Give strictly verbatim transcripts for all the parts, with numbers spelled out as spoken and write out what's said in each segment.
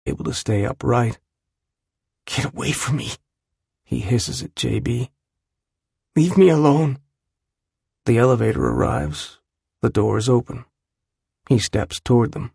able to stay upright. "Get away from me," he hisses at J B. "Leave me alone." The elevator arrives. The door is open. He steps toward them.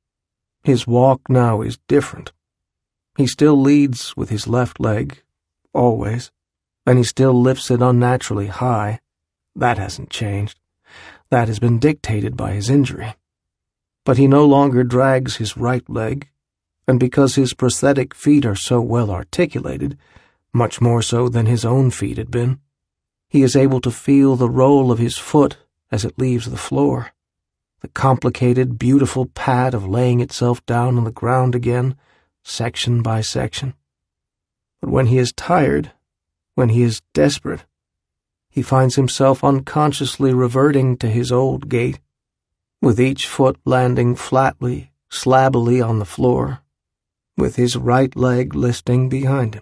His walk now is different. He still leads with his left leg, always, and he still lifts it unnaturally high. That hasn't changed. That has been dictated by his injury. But he no longer drags his right leg, and because his prosthetic feet are so well articulated, much more so than his own feet had been, he is able to feel the roll of his foot as it leaves the floor, the complicated, beautiful pad of laying itself down on the ground again, section by section. But when he is tired, when he is desperate, he finds himself unconsciously reverting to his old gait, with each foot landing flatly, slabbily on the floor, with his right leg listing behind him.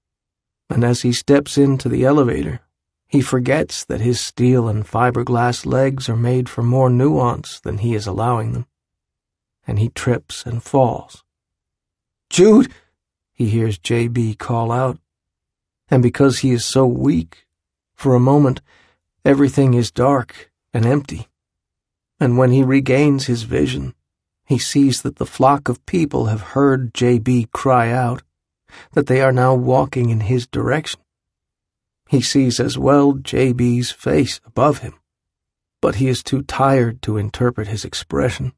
And as he steps into the elevator, he forgets that his steel and fiberglass legs are made for more nuance than he is allowing them, and he trips and falls. "Jude!" he hears J B call out, and because he is so weak, for a moment everything is dark and empty, and when he regains his vision, he sees that the flock of people have heard J B cry out, that they are now walking in his direction. He sees as well J B's face above him, but he is too tired to interpret his expression.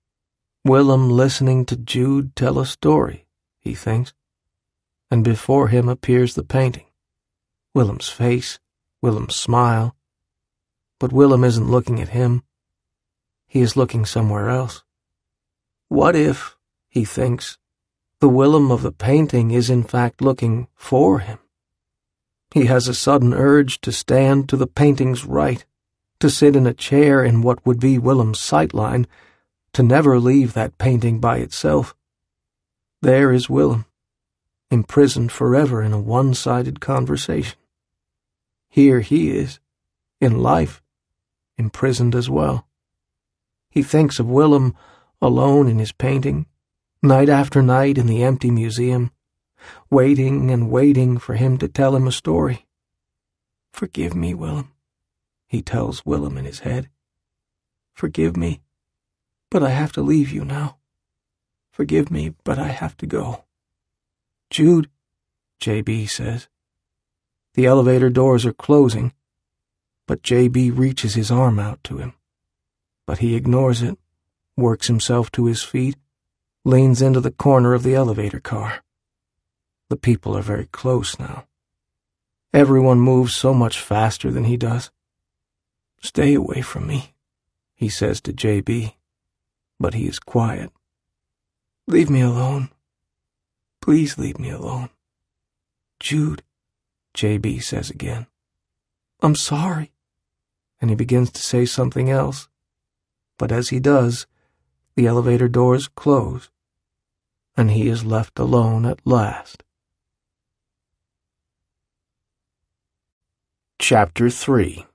Willem listening to Jude tell a story, he thinks, and before him appears the painting, Willem's face, Willem's smile, but Willem isn't looking at him. He is looking somewhere else. What if, he thinks, the Willem of the painting is in fact looking for him? He has a sudden urge to stand to the painting's right, to sit in a chair in what would be Willem's sightline, to never leave that painting by itself. There is Willem, imprisoned forever in a one-sided conversation. Here he is, in life, imprisoned as well. He thinks of Willem alone in his painting, night after night in the empty museum, waiting and waiting for him to tell him a story. "Forgive me, Willem," he tells Willem in his head. "Forgive me, but I have to leave you now. Forgive me, but I have to go." "Jude," J B says. The elevator doors are closing, but J B reaches his arm out to him. But he ignores it, works himself to his feet, leans into the corner of the elevator car. The people are very close now. Everyone moves so much faster than he does. "Stay away from me," he says to J B, but he is quiet. "Leave me alone. Please leave me alone." "Jude," J B says again. "I'm sorry." And he begins to say something else, but as he does, the elevator doors close, and he is left alone at last. Chapter three.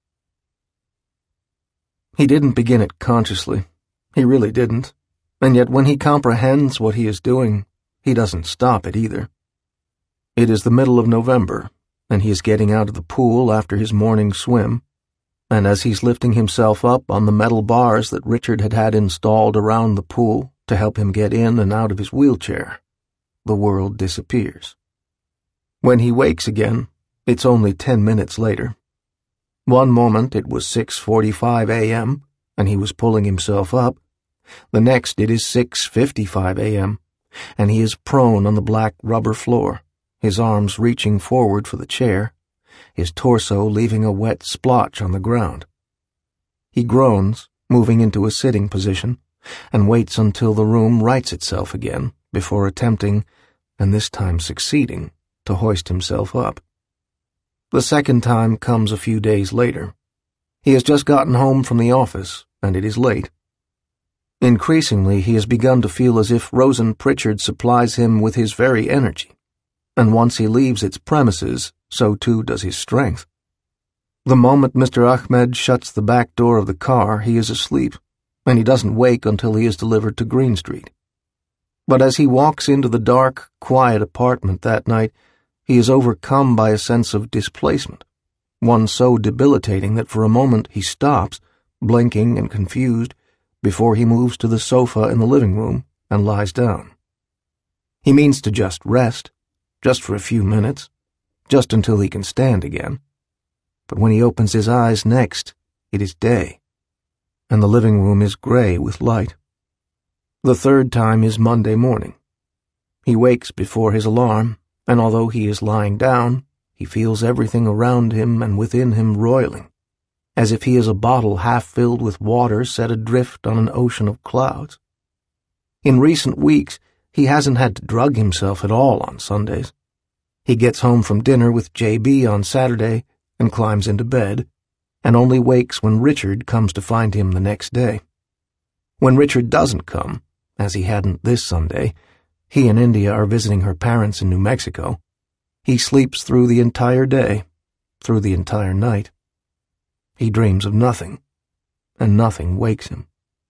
He didn't begin it consciously. He really didn't. And yet when he comprehends what he is doing, he doesn't stop it either. It is the middle of November, and he is getting out of the pool after his morning swim, and as he's lifting himself up on the metal bars that Richard had had installed around the pool to help him get in and out of his wheelchair, the world disappears. When he wakes again, it's only ten minutes later. One moment it was six forty-five a m, and he was pulling himself up. The next it is six fifty-five a m, and he is prone on the black rubber floor, his arms reaching forward for the chair, his torso leaving a wet splotch on the ground. He groans, moving into a sitting position, and waits until the room rights itself again before attempting, and this time succeeding, to hoist himself up. The second time comes a few days later. He has just gotten home from the office, and it is late. Increasingly, he has begun to feel as if Rosen Pritchard supplies him with his very energy, and once he leaves its premises, so too does his strength. The moment Mister Ahmed shuts the back door of the car, he is asleep, and he doesn't wake until he is delivered to Green Street. But as he walks into the dark, quiet apartment that night, he is overcome by a sense of displacement, one so debilitating that for a moment he stops, blinking and confused, before he moves to the sofa in the living room and lies down. He means to just rest, just for a few minutes, just until he can stand again. But when he opens his eyes next, it is day, and the living room is gray with light. The third time is Monday morning. He wakes before his alarm, and although he is lying down, he feels everything around him and within him roiling, as if he is a bottle half filled with water set adrift on an ocean of clouds. In recent weeks, he hasn't had to drug himself at all on Sundays. He gets home from dinner with J B on Saturday and climbs into bed, and only wakes when Richard comes to find him the next day. When Richard doesn't come, as he hadn't this Sunday, he and India are visiting her parents in New Mexico, he sleeps through the entire day, through the entire night. He dreams of nothing, and nothing wakes him.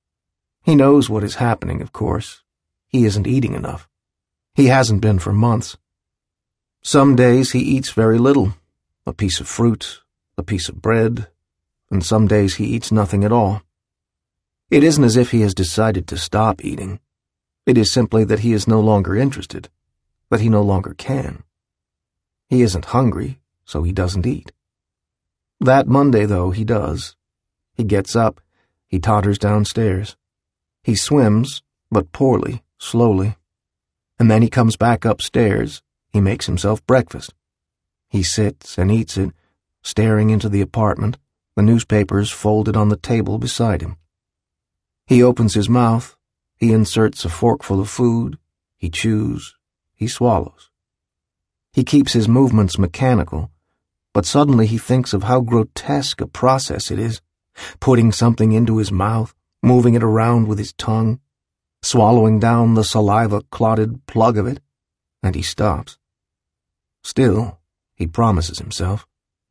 He knows what is happening, of course. He isn't eating enough. He hasn't been for months. Some days he eats very little, a piece of fruit, a piece of bread, and some days he eats nothing at all. It isn't as if he has decided to stop eating. It is simply that he is no longer interested, that he no longer can. He isn't hungry, so he doesn't eat. That Monday, though, he does. He gets up, he totters downstairs. He swims, but poorly, slowly. And then he comes back upstairs, he makes himself breakfast. He sits and eats it, staring into the apartment, the newspapers folded on the table beside him. He opens his mouth, he inserts a forkful of food, he chews, he swallows. He keeps his movements mechanical, but suddenly he thinks of how grotesque a process it is, putting something into his mouth, moving it around with his tongue, swallowing down the saliva-clotted plug of it, and he stops. Still, he promises himself,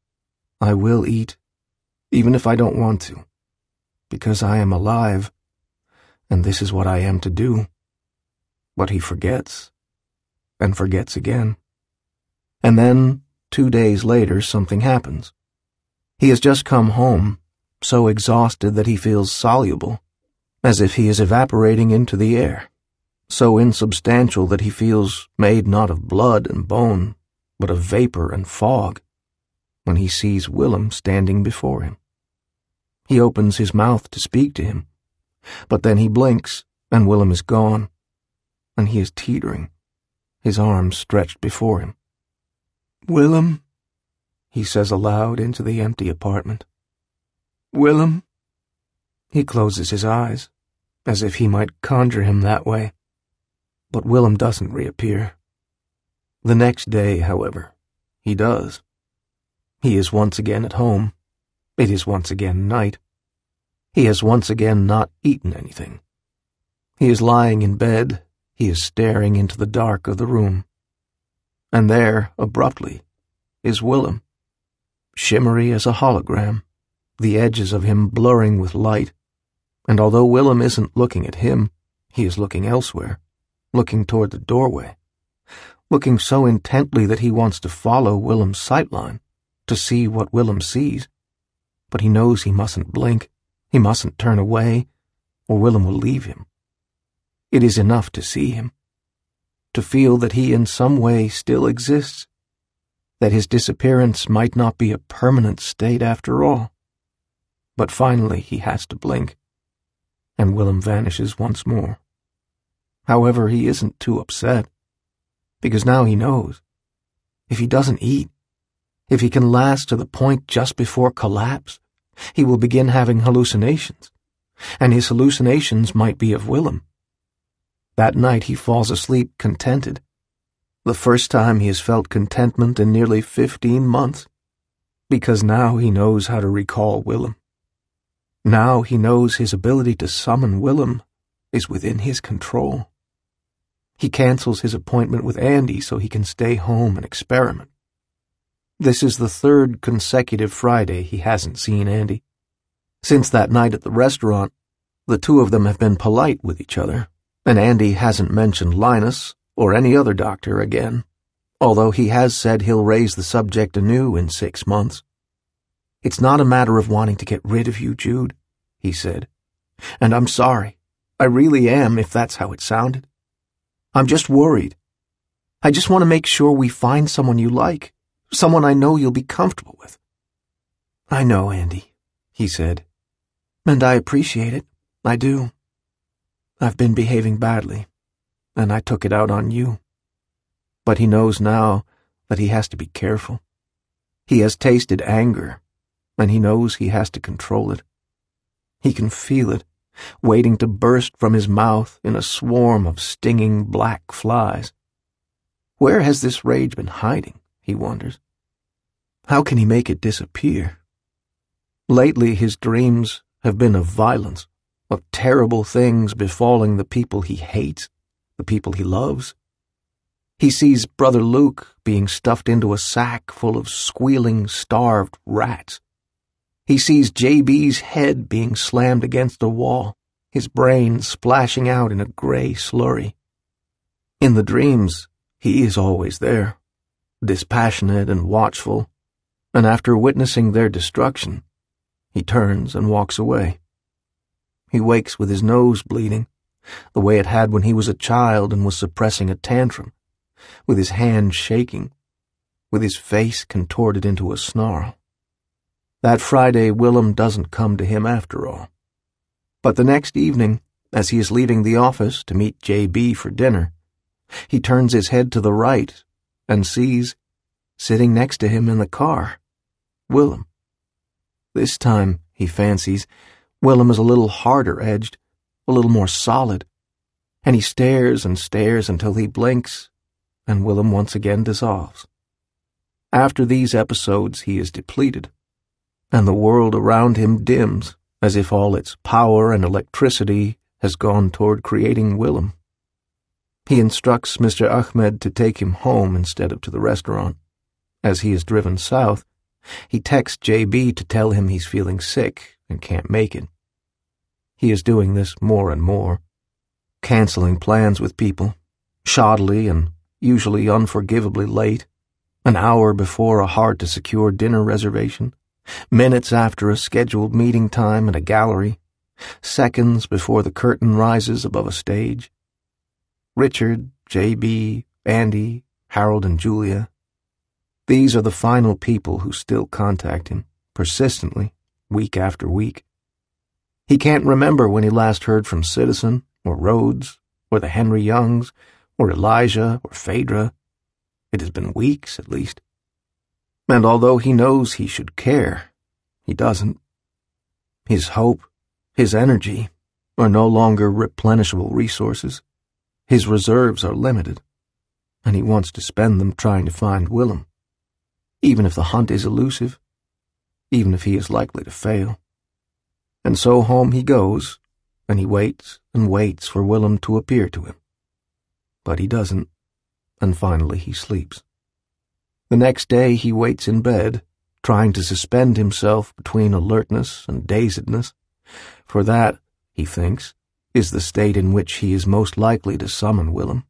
I will eat, even if I don't want to, because I am alive, and this is what I am to do. But he forgets, and forgets again. And then, two days later, something happens. He has just come home, so exhausted that he feels soluble, as if he is evaporating into the air, so insubstantial that he feels made not of blood and bone, but of vapor and fog, when he sees Willem standing before him. He opens his mouth to speak to him, but then he blinks, and Willem is gone, and he is teetering, his arms stretched before him. Willem, he says aloud into the empty apartment. Willem. He closes his eyes, as if he might conjure him that way, but Willem doesn't reappear. The next day, however, he does. He is once again at home. It is once again night. He has once again not eaten anything. He is lying in bed, he is staring into the dark of the room. And there, abruptly, is Willem, shimmery as a hologram, the edges of him blurring with light, and although Willem isn't looking at him, he is looking elsewhere, looking toward the doorway, looking so intently that he wants to follow Willem's sightline, to see what Willem sees, but he knows he mustn't blink, he mustn't turn away, or Willem will leave him. It is enough to see him, to feel that he in some way still exists, that his disappearance might not be a permanent state after all. But finally he has to blink, and Willem vanishes once more. However, he isn't too upset, because now he knows. If he doesn't eat, if he can last to the point just before collapse, he will begin having hallucinations, and his hallucinations might be of Willem. That night he falls asleep contented, the first time he has felt contentment in nearly fifteen months, because now he knows how to recall Willem. Now he knows his ability to summon Willem is within his control. He cancels his appointment with Andy so he can stay home and experiment. This is the third consecutive Friday he hasn't seen Andy. Since that night at the restaurant, the two of them have been polite with each other, And Andy hasn't mentioned Linus or any other doctor again, although he has said he'll raise the subject anew in six months. "It's not a matter of wanting to get rid of you, Jude," he said. "And I'm sorry. I really am, if that's how it sounded. I'm just worried. I just want to make sure we find someone you like, someone I know you'll be comfortable with." "I know, Andy," he said. "And I appreciate it. I do. I've been behaving badly, and I took it out on you." But he knows now that he has to be careful. He has tasted anger, and he knows he has to control it. He can feel it, waiting to burst from his mouth in a swarm of stinging black flies. Where has this rage been hiding, he wonders? How can he make it disappear? Lately his dreams have been of violence, of terrible things befalling the people he hates, the people he loves. He sees Brother Luke being stuffed into a sack full of squealing, starved rats. He sees J B's head being slammed against a wall, his brain splashing out in a gray slurry. In the dreams, he is always there, dispassionate and watchful, and after witnessing their destruction, he turns and walks away. He wakes with his nose bleeding, the way it had when he was a child and was suppressing a tantrum, with his hand shaking, with his face contorted into a snarl. That Friday, Willem doesn't come to him after all. But the next evening, as he is leaving the office to meet J B for dinner, he turns his head to the right and sees, sitting next to him in the car, Willem. This time, he fancies, Willem is a little harder edged, a little more solid, and he stares and stares until he blinks, and Willem once again dissolves. After these episodes he is depleted, and the world around him dims as if all its power and electricity has gone toward creating Willem. He instructs Mister Ahmed to take him home instead of to the restaurant. As he is driven south, he texts J B to tell him he's feeling sick and can't make it. He is doing this more and more, canceling plans with people, shoddily and usually unforgivably late, an hour before a hard-to-secure dinner reservation, minutes after a scheduled meeting time at a gallery, seconds before the curtain rises above a stage. Richard, J B, Andy, Harold, and Julia. These are the final people who still contact him, persistently, week after week. He can't remember when he last heard from Citizen, or Rhodes, or the Henry Youngs, or Elijah, or Phaedra. It has been weeks, at least. And although he knows he should care, he doesn't. His hope, his energy, are no longer replenishable resources. His reserves are limited, and he wants to spend them trying to find Willem, even if the hunt is elusive, even if he is likely to fail. And so home he goes, and he waits and waits for Willem to appear to him. But he doesn't, and finally he sleeps. The next day he waits in bed, trying to suspend himself between alertness and dazedness, for that, he thinks, is the state in which he is most likely to summon Willem.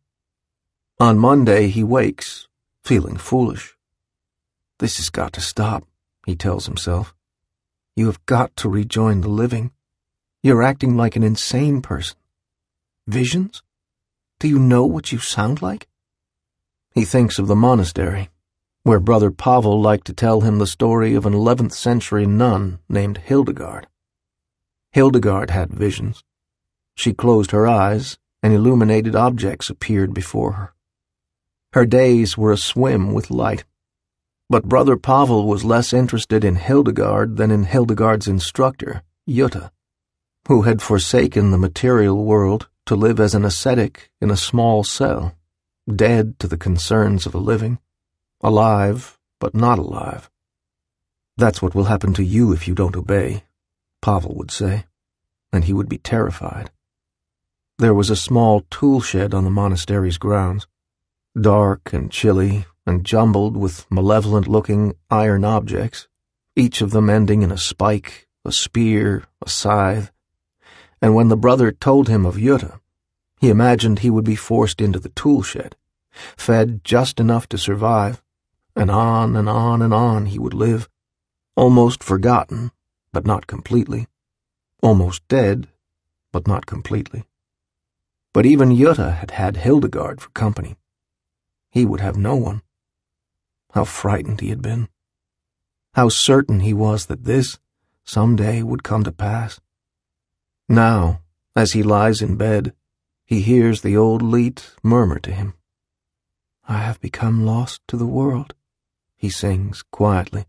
On Monday he wakes, feeling foolish. This has got to stop, he tells himself. You have got to rejoin the living. You're acting like an insane person. Visions? Do you know what you sound like? He thinks of the monastery, where Brother Pavel liked to tell him the story of an eleventh century nun named Hildegard. Hildegard had visions. She closed her eyes, and illuminated objects appeared before her. Her days were a swim with light. But Brother Pavel was less interested in Hildegard than in Hildegard's instructor, Jutta, who had forsaken the material world to live as an ascetic in a small cell, dead to the concerns of the living, alive but not alive. That's what will happen to you if you don't obey, Pavel would say, and he would be terrified. There was a small tool shed on the monastery's grounds, dark and chilly and jumbled with malevolent-looking iron objects, each of them ending in a spike, a spear, a scythe, and when the brother told him of Jutta, He imagined he would be forced into the tool shed, fed just enough to survive, and on and on and on he would live, almost forgotten, but not completely, almost dead, but not completely. But even Jutta had had Hildegard for company. He would have no one. How frightened he had been. How certain he was that this, some day, would come to pass. Now, as he lies in bed, he hears the old Lied murmur to him. "I have become lost to the world," he sings quietly,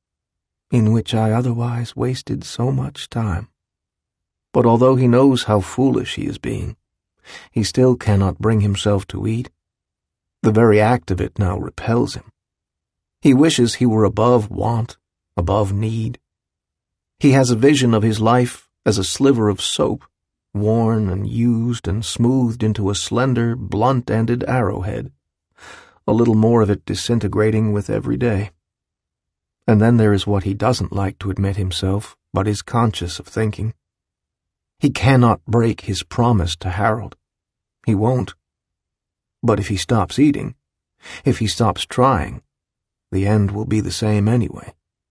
"in which I otherwise wasted so much time." But although he knows how foolish he is being, he still cannot bring himself to eat. The very act of it now repels him. He wishes he were above want, above need. He has a vision of his life as a sliver of soap, worn and used and smoothed into a slender, blunt-ended arrowhead, a little more of it disintegrating with every day. And then there is what he doesn't like to admit himself, but is conscious of thinking. He cannot break his promise to Harold. He won't. But if he stops eating, if he stops trying, the end will be the same anyway.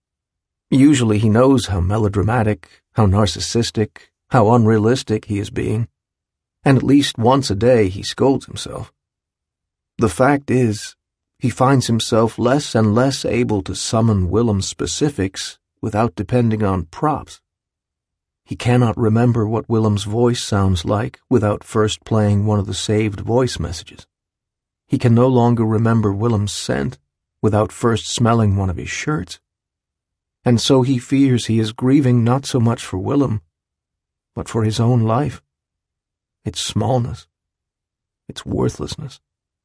Usually he knows how melodramatic, how narcissistic, how unrealistic he is being, and at least once a day he scolds himself. The fact is, he finds himself less and less able to summon Willem's specifics without depending on props. He cannot remember what Willem's voice sounds like without first playing one of the saved voice messages. He can no longer remember Willem's scent without first smelling one of his shirts. And so he fears he is grieving not so much for Willem, but for his own life, its smallness, its worthlessness.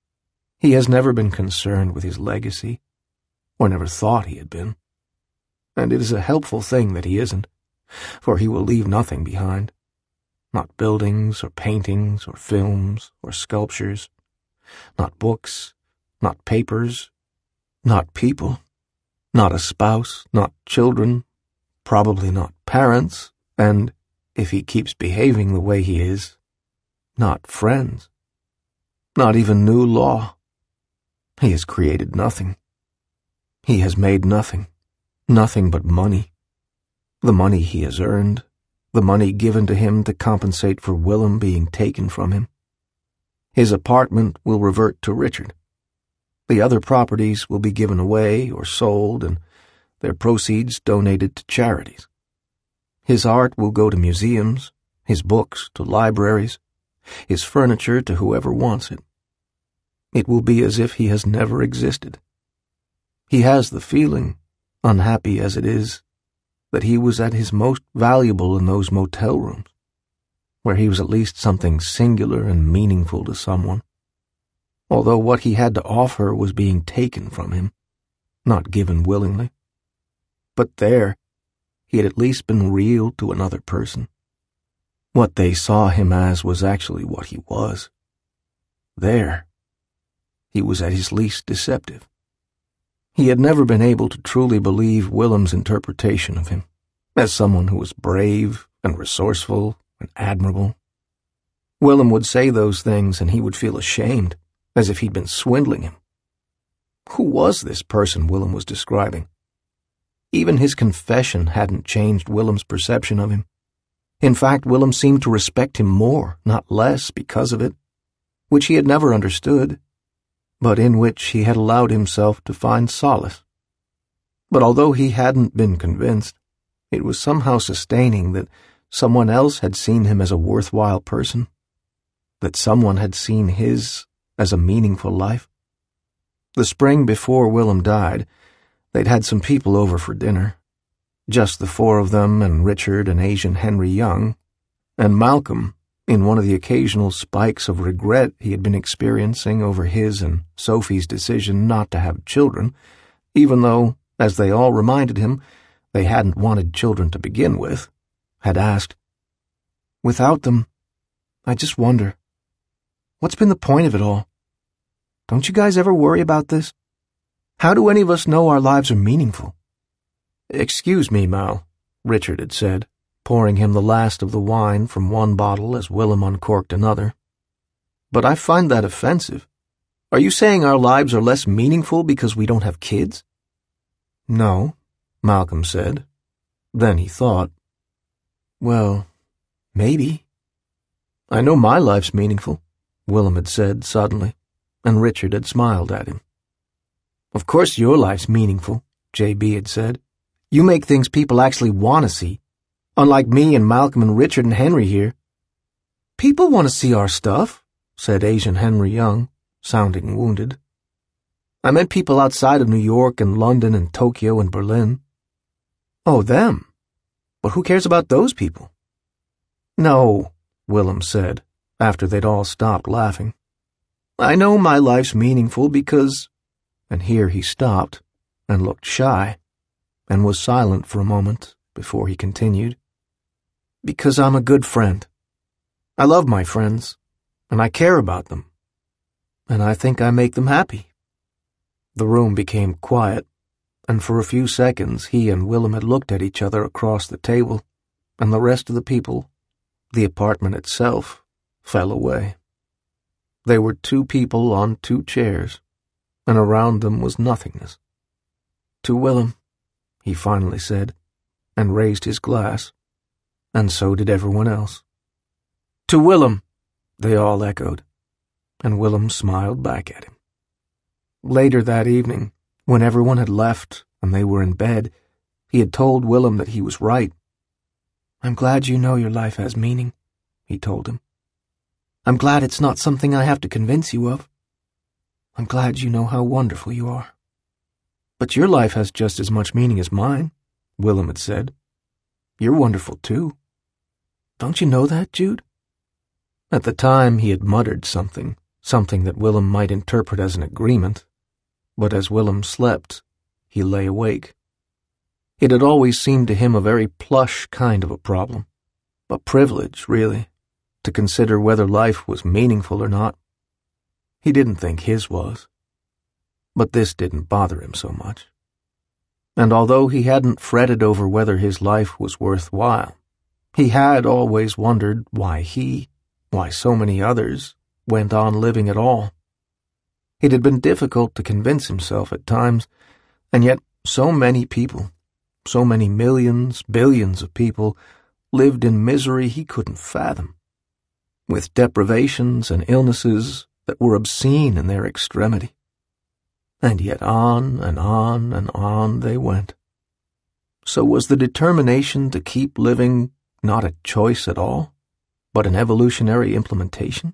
He has never been concerned with his legacy, or never thought he had been. And it is a helpful thing that he isn't, for he will leave nothing behind. Not buildings, or paintings, or films, or sculptures. Not books, not papers, not people. Not a spouse, not children, probably not parents, and, if he keeps behaving the way he is, not friends. Not even new law. He has created nothing. He has made nothing. Nothing but money. The money he has earned, the money given to him to compensate for Willem being taken from him. His apartment will revert to Richard. The other properties will be given away or sold and their proceeds donated to charities. His art will go to museums, his books to libraries, his furniture to whoever wants it. It will be as if he has never existed. He has the feeling, unhappy as it is, that he was at his most valuable in those motel rooms, where he was at least something singular and meaningful to someone, although what he had to offer was being taken from him, not given willingly. But there, he had at least been real to another person. What they saw him as was actually what he was. There, he was at his least deceptive. He had never been able to truly believe Willem's interpretation of him, as someone who was brave and resourceful and admirable. Willem would say those things and he would feel ashamed, as if he'd been swindling him. Who was this person Willem was describing? Even his confession hadn't changed Willem's perception of him. In fact, Willem seemed to respect him more, not less, because of it, which he had never understood, but in which he had allowed himself to find solace. But although he hadn't been convinced, it was somehow sustaining that someone else had seen him as a worthwhile person, that someone had seen his as a meaningful life. The spring before Willem died, they'd had some people over for dinner, just the four of them and Richard and Asian Henry Young, and Malcolm, in one of the occasional spikes of regret he had been experiencing over his and Sophie's decision not to have children, even though, as they all reminded him, they hadn't wanted children to begin with, had asked, "Without them, I just wonder, what's been the point of it all? Don't you guys ever worry about this? How do any of us know our lives are meaningful?" "Excuse me, Mal," Richard had said, pouring him the last of the wine from one bottle as Willem uncorked another. but I find that offensive. Are you saying our lives are less meaningful because we don't have kids?" "No," Malcolm said. Then he thought, "Well, maybe." "I know my life's meaningful," Willem had said suddenly, and Richard had smiled at him. "Of course your life's meaningful," J B had said. "You make things people actually want to see, unlike me and Malcolm and Richard and Henry here." "People want to see our stuff," said Asian Henry Young, sounding wounded. "I meant people outside of New York and London and Tokyo and Berlin." "Oh, them? But who cares about those people?" "No," Willem said, after they'd all stopped laughing. "I know my life's meaningful because—" and here he stopped and looked shy and was silent for a moment before he continued. "Because I'm a good friend. I love my friends, and I care about them, and I think I make them happy." The room became quiet, and for a few seconds he and Willem had looked at each other across the table, and the rest of the people, the apartment itself, fell away. They were two people on two chairs, and around them was nothingness. "To Willem," he finally said, and raised his glass, and so did everyone else. "To Willem," they all echoed, and Willem smiled back at him. Later that evening, when everyone had left and they were in bed, he had told Willem that he was right. "I'm glad you know your life has meaning," he told him. "I'm glad it's not something I have to convince you of. I'm glad you know how wonderful you are." "But your life has just as much meaning as mine," Willem had said. "You're wonderful, too. Don't you know that, Jude?" At the time he had muttered something, something that Willem might interpret as an agreement, but as Willem slept, he lay awake. It had always seemed to him a very plush kind of a problem, a privilege, really, to consider whether life was meaningful or not. He didn't think his was. But this didn't bother him so much. And although he hadn't fretted over whether his life was worthwhile, he had always wondered why he, why so many others, went on living at all. It had been difficult to convince himself at times, and yet so many people, so many millions, billions of people, lived in misery he couldn't fathom, with deprivations and illnesses that were obscene in their extremity. And yet on and on and on they went. So was the determination to keep living not a choice at all, but an evolutionary implementation?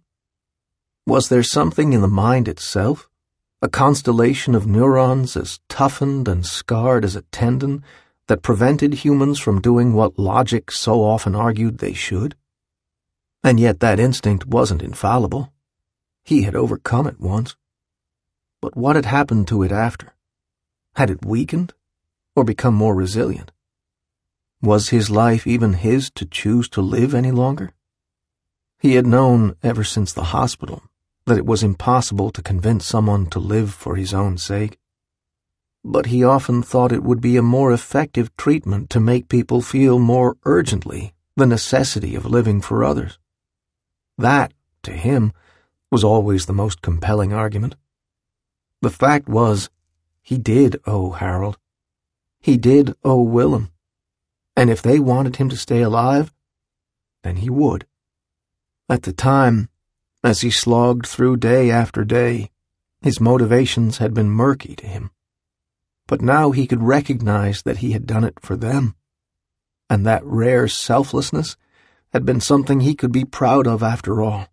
Was there something in the mind itself, a constellation of neurons as toughened and scarred as a tendon, that prevented humans from doing what logic so often argued they should? And yet that instinct wasn't infallible. He had overcome it once. But what had happened to it after? Had it weakened, or become more resilient? Was his life even his to choose to live any longer? He had known ever since the hospital that it was impossible to convince someone to live for his own sake. But he often thought it would be a more effective treatment to make people feel more urgently the necessity of living for others. That, to him, was always the most compelling argument. The fact was, he did owe Harold. He did owe Willem. And if they wanted him to stay alive, then he would. At the time, as he slogged through day after day, his motivations had been murky to him. But now he could recognize that he had done it for them, and that rare selflessness had been something he could be proud of after all.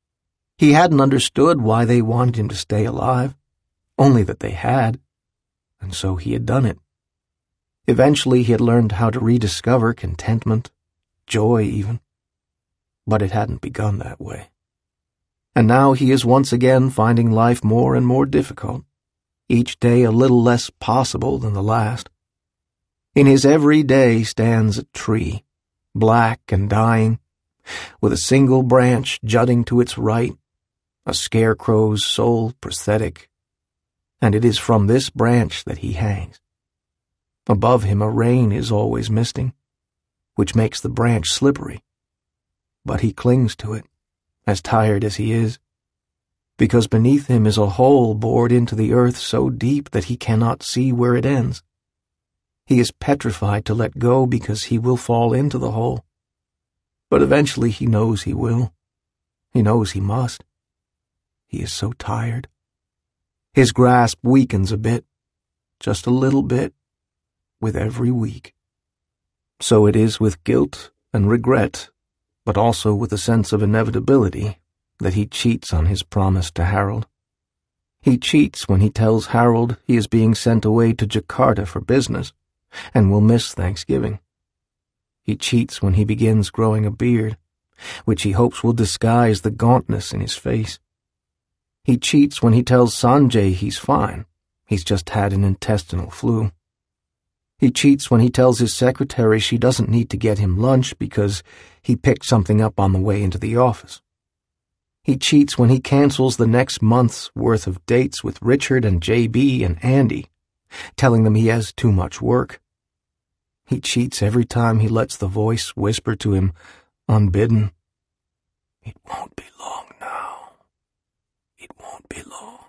He hadn't understood why they wanted him to stay alive, only that they had, and so he had done it. Eventually he had learned how to rediscover contentment, joy even, but it hadn't begun that way. And now he is once again finding life more and more difficult, each day a little less possible than the last. In his every day stands a tree, black and dying, with a single branch jutting to its right, a scarecrow's sole prosthetic, and it is from this branch that he hangs. Above him a rain is always misting, which makes the branch slippery, but he clings to it, as tired as he is, because beneath him is a hole bored into the earth so deep that he cannot see where it ends. He is petrified to let go because he will fall into the hole. But eventually he knows he will. He knows he must. He is so tired. His grasp weakens a bit, just a little bit, with every week. So it is with guilt and regret, but also with a sense of inevitability, that he cheats on his promise to Harold. He cheats when he tells Harold he is being sent away to Jakarta for business, and will miss Thanksgiving. He cheats when he begins growing a beard, which he hopes will disguise the gauntness in his face. He cheats when he tells Sanjay he's fine, he's just had an intestinal flu. He cheats when he tells his secretary she doesn't need to get him lunch because he picked something up on the way into the office. He cheats when he cancels the next month's worth of dates with Richard and J B and Andy, telling them he has too much work. He cheats every time he lets the voice whisper to him, unbidden, "It won't be long now. It won't be long."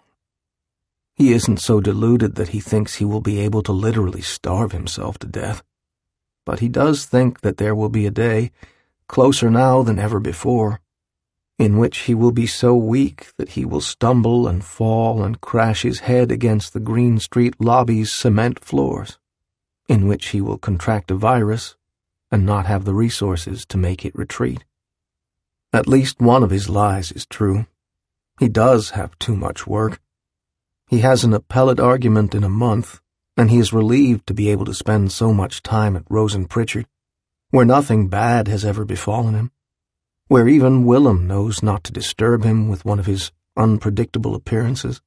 He isn't so deluded that he thinks he will be able to literally starve himself to death. But he does think that there will be a day, closer now than ever before, in which he will be so weak that he will stumble and fall and crash his head against the Green Street lobby's cement floors, in which he will contract a virus and not have the resources to make it retreat. At least one of his lies is true. He does have too much work. He has an appellate argument in a month, and he is relieved to be able to spend so much time at Rose and Pritchard, where nothing bad has ever befallen him, where even Willem knows not to disturb him with one of his unpredictable appearances.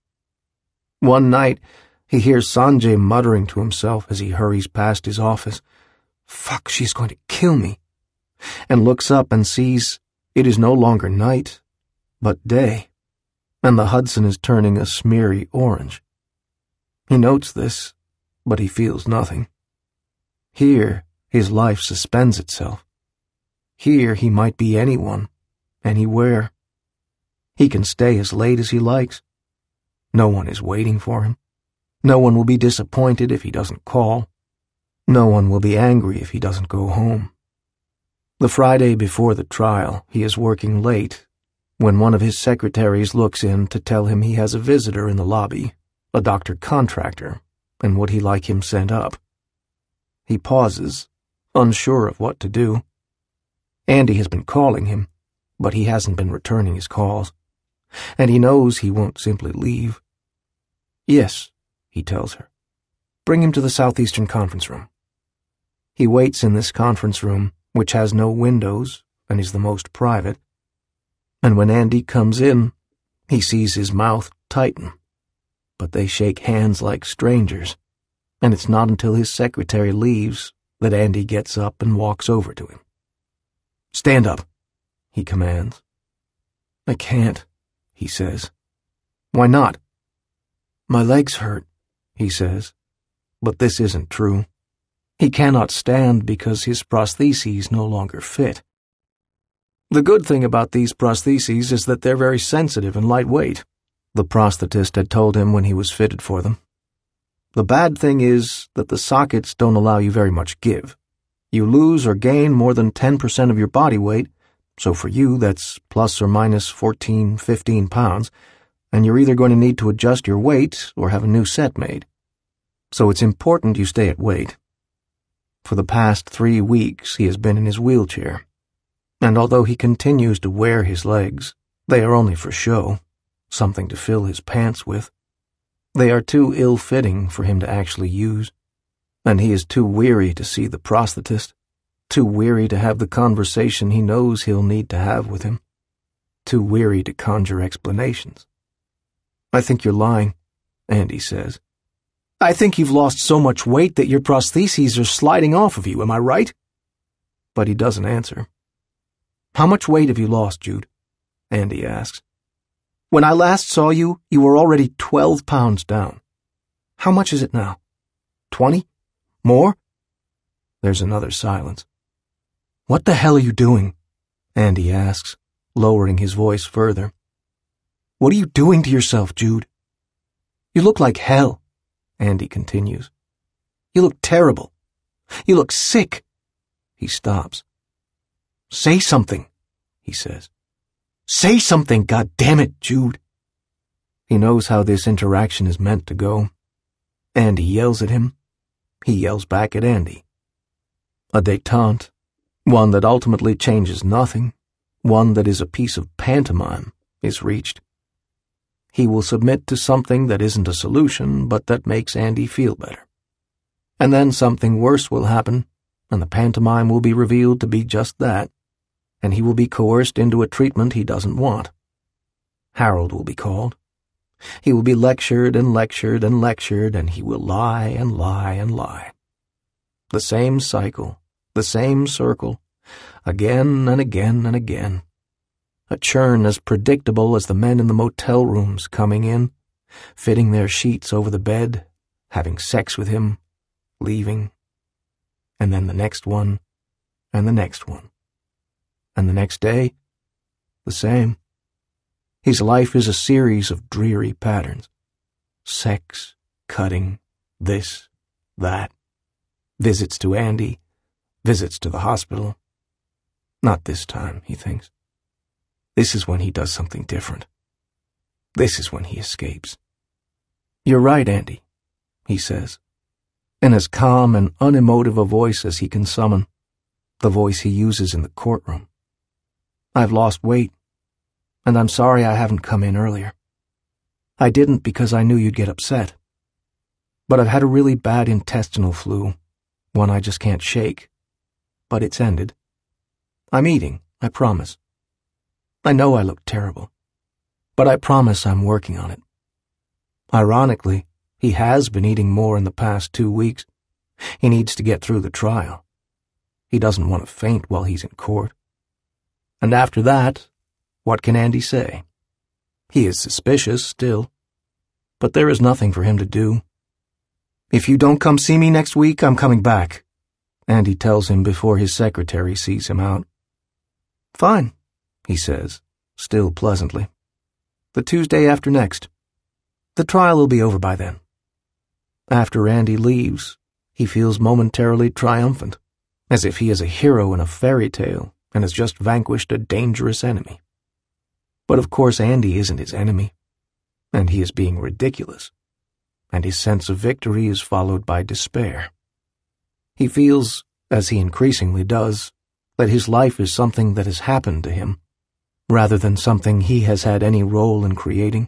One night, he hears Sanjay muttering to himself as he hurries past his office, "Fuck, she's going to kill me," and looks up and sees it is no longer night, but day, and the Hudson is turning a smeary orange. He notes this, but he feels nothing. Here, his life suspends itself. Here he might be anyone, anywhere. He can stay as late as he likes. No one is waiting for him. No one will be disappointed if he doesn't call. No one will be angry if he doesn't go home. The Friday before the trial, he is working late, when one of his secretaries looks in to tell him he has a visitor in the lobby, a doctor contractor, and would he like him sent up. He pauses, unsure of what to do. Andy has been calling him, but he hasn't been returning his calls, and he knows he won't simply leave. "Yes," he tells her. "Bring him to the Southeastern Conference Room." He waits in this conference room, which has no windows and is the most private, and when Andy comes in, he sees his mouth tighten, but they shake hands like strangers, and it's not until his secretary leaves that Andy gets up and walks over to him. "Stand up," he commands. "I can't," he says. "Why not?" "My legs hurt," he says, but this isn't true. He cannot stand because his prostheses no longer fit. The good thing about these prostheses is that they're very sensitive and lightweight, the prosthetist had told him when he was fitted for them. The bad thing is that the sockets don't allow you very much give. You lose or gain more than ten percent of your body weight, so for you that's plus or minus fourteen, fifteen pounds, and you're either going to need to adjust your weight or have a new set made. So it's important you stay at weight. For the past three weeks he has been in his wheelchair, and although he continues to wear his legs, they are only for show, something to fill his pants with. They are too ill-fitting for him to actually use, and he is too weary to see the prosthetist, too weary to have the conversation he knows he'll need to have with him, too weary to conjure explanations. "I think you're lying," Andy says. "I think you've lost so much weight that your prostheses are sliding off of you, am I right?" But he doesn't answer. "How much weight have you lost, Jude?" Andy asks. "When I last saw you, you were already twelve pounds down. How much is it now? Twenty? More?" There's another silence. "What the hell are you doing?" Andy asks, lowering his voice further. What are you doing to yourself, Jude? You look like hell, Andy continues. You look terrible. You look sick. He stops. Say something, he says. Say something, goddammit, Jude. He knows how this interaction is meant to go. Andy yells at him. He yells back at Andy. A détente, one that ultimately changes nothing, one that is a piece of pantomime, is reached. He will submit to something that isn't a solution, but that makes Andy feel better. And then something worse will happen, and the pantomime will be revealed to be just that, and he will be coerced into a treatment he doesn't want. Harold will be called. He will be lectured and lectured and lectured, and he will lie and lie and lie. The same cycle, the same circle, again and again and again. A churn as predictable as the men in the motel rooms coming in, fitting their sheets over the bed, having sex with him, leaving, and then the next one, and the next one. And the next day, the same. His life is a series of dreary patterns. Sex, cutting, this, that. Visits to Andy, visits to the hospital. Not this time, he thinks. This is when he does something different. This is when he escapes. You're right, Andy, he says, in as calm and unemotive a voice as he can summon, the voice he uses in the courtroom. I've lost weight, and I'm sorry I haven't come in earlier. I didn't because I knew you'd get upset. But I've had a really bad intestinal flu, one I just can't shake. But it's ended. I'm eating, I promise. I know I look terrible, but I promise I'm working on it. Ironically, he has been eating more in the past two weeks. He needs to get through the trial. He doesn't want to faint while he's in court. And after that, what can Andy say? He is suspicious still, but there is nothing for him to do. If you don't come see me next week, I'm coming back, Andy tells him before his secretary sees him out. Fine, he says, still pleasantly. The Tuesday after next. The trial will be over by then. After Andy leaves, he feels momentarily triumphant, as if he is a hero in a fairy tale and has just vanquished a dangerous enemy. But of course Andy isn't his enemy, and he is being ridiculous, and his sense of victory is followed by despair. He feels, as he increasingly does, that his life is something that has happened to him, rather than something he has had any role in creating.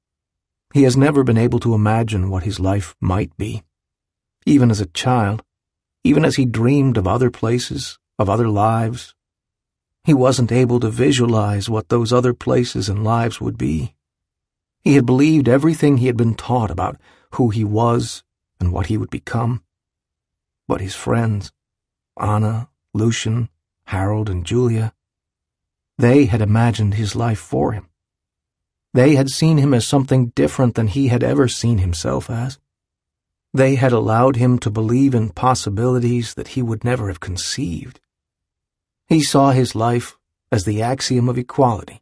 He has never been able to imagine what his life might be, even as a child, even as he dreamed of other places, of other lives. He wasn't able to visualize what those other places and lives would be. He had believed everything he had been taught about who he was and what he would become. But his friends, Anna, Lucian, Harold, and Julia, they had imagined his life for him. They had seen him as something different than he had ever seen himself as. They had allowed him to believe in possibilities that he would never have conceived. He saw his life as the axiom of equality,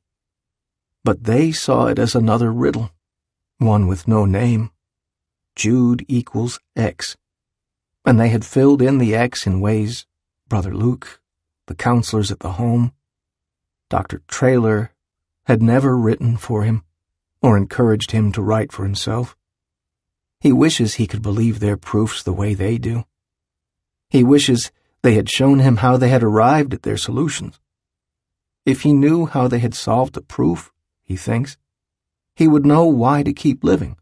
but they saw it as another riddle, one with no name. Jude equals X, and they had filled in the X in ways Brother Luke, the counselors at the home, Doctor Traylor had never written for him or encouraged him to write for himself. He wishes he could believe their proofs the way they do. He wishes they had shown him how they had arrived at their solutions. If he knew how they had solved the proof, he thinks, he would know why to keep living.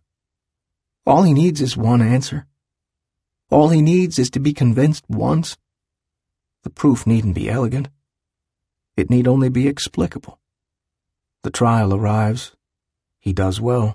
All he needs is one answer. All he needs is to be convinced once. The proof needn't be elegant. It need only be explicable. The trial arrives. He does well.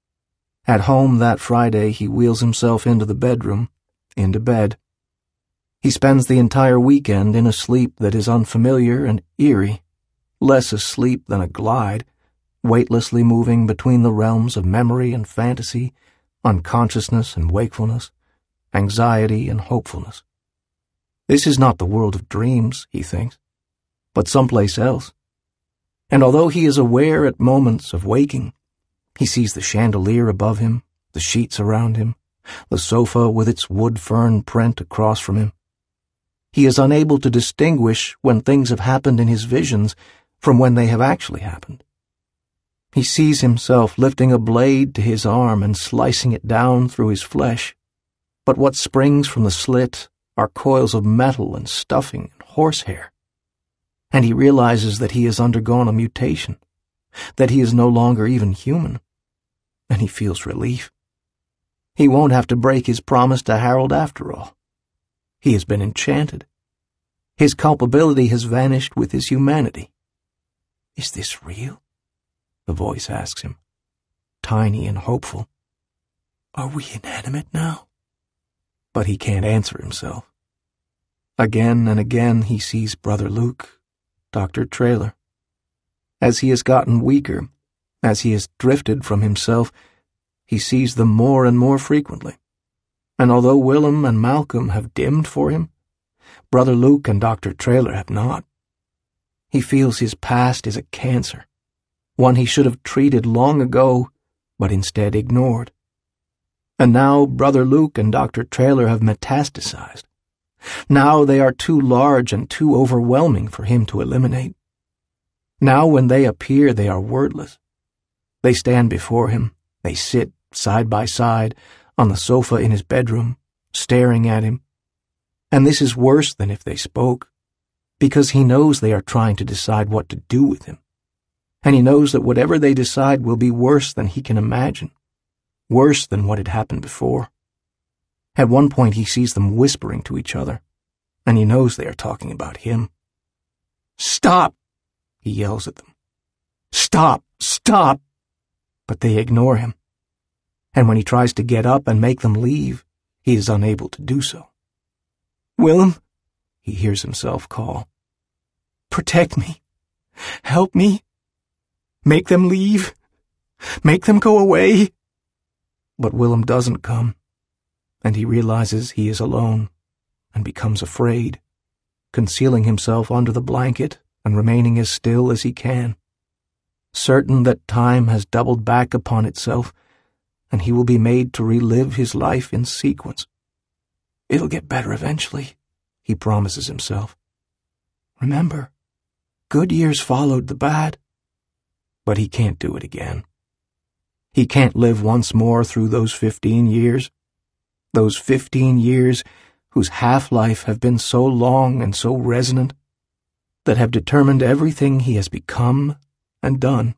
At home that Friday, he wheels himself into the bedroom, into bed. He spends the entire weekend in a sleep that is unfamiliar and eerie, less a sleep than a glide, weightlessly moving between the realms of memory and fantasy, unconsciousness and wakefulness, anxiety and hopefulness. This is not the world of dreams, he thinks, but someplace else. And although he is aware at moments of waking, He sees the chandelier above him, the sheets around him, the sofa with its wood fern print across from him. He is unable to distinguish when things have happened in his visions from when they have actually happened. He sees himself lifting a blade to his arm and slicing it down through his flesh, but what springs from the slit are coils of metal and stuffing and horsehair. And he realizes that he has undergone a mutation, that he is no longer even human, and he feels relief. He won't have to break his promise to Harold after all. He has been enchanted. His culpability has vanished with his humanity. Is this real? The voice asks him, tiny and hopeful. Are we inanimate now? But he can't answer himself. Again and again he sees Brother Luke, Doctor Traylor. As he has gotten weaker, as he has drifted from himself, he sees them more and more frequently. And although Willem and Malcolm have dimmed for him, Brother Luke and Doctor Traylor have not. He feels his past is a cancer, one he should have treated long ago, but instead ignored. And now Brother Luke and Doctor Traylor have metastasized. Now they are too large and too overwhelming for him to eliminate. Now when they appear, they are wordless. They stand before him, they sit side by side on the sofa in his bedroom, staring at him. And this is worse than if they spoke, because he knows they are trying to decide what to do with him. And he knows that whatever they decide will be worse than he can imagine, worse than what had happened before. At one point he sees them whispering to each other, and he knows they are talking about him. "Stop!" he yells at them. "Stop! Stop!" But they ignore him. And when he tries to get up and make them leave, he is unable to do so. "Willem," he hears himself call. "Protect me. Help me. Make them leave. Make them go away." But Willem doesn't come, and he realizes he is alone and becomes afraid, concealing himself under the blanket and remaining as still as he can, certain that time has doubled back upon itself and he will be made to relive his life in sequence. "It'll get better eventually," he promises himself. "Remember, good years followed the bad." But he can't do it again. He can't live once more through those fifteen years, those fifteen years whose half-life have been so long and so resonant, that have determined everything he has become and done.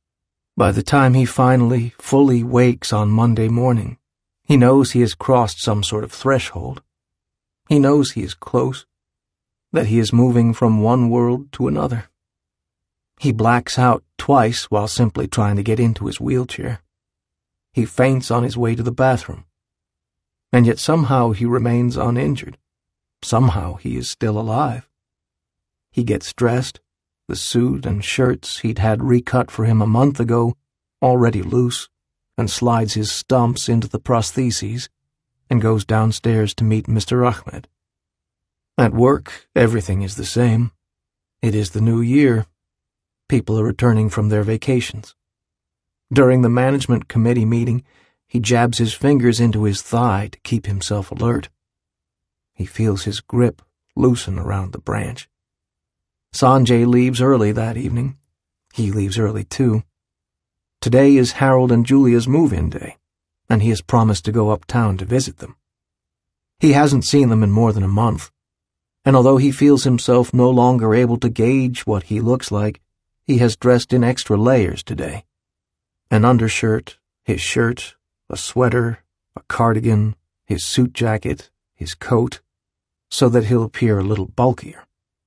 By the time he finally, fully wakes on Monday morning, he knows he has crossed some sort of threshold. He knows he is close, that he is moving from one world to another. He blacks out twice while simply trying to get into his wheelchair. He faints on his way to the bathroom. And yet somehow he remains uninjured. Somehow he is still alive. He gets dressed, the suit and shirts he'd had recut for him a month ago already loose, and slides his stumps into the prostheses, and goes downstairs to meet Mister Ahmed. At work, everything is the same. It is the new year. People are returning from their vacations. During the management committee meeting, he jabs his fingers into his thigh to keep himself alert. He feels his grip loosen around the branch. Sanjay leaves early that evening. He leaves early too. Today is Harold and Julia's move-in day, and he has promised to go uptown to visit them. He hasn't seen them in more than a month, and although he feels himself no longer able to gauge what he looks like, he has dressed in extra layers today. An undershirt, his shirt, a sweater, a cardigan, his suit jacket, his coat, so that he'll appear a little bulkier.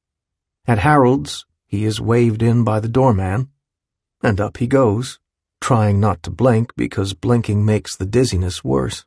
At Harold's, he is waved in by the doorman, and up he goes, trying not to blink because blinking makes the dizziness worse.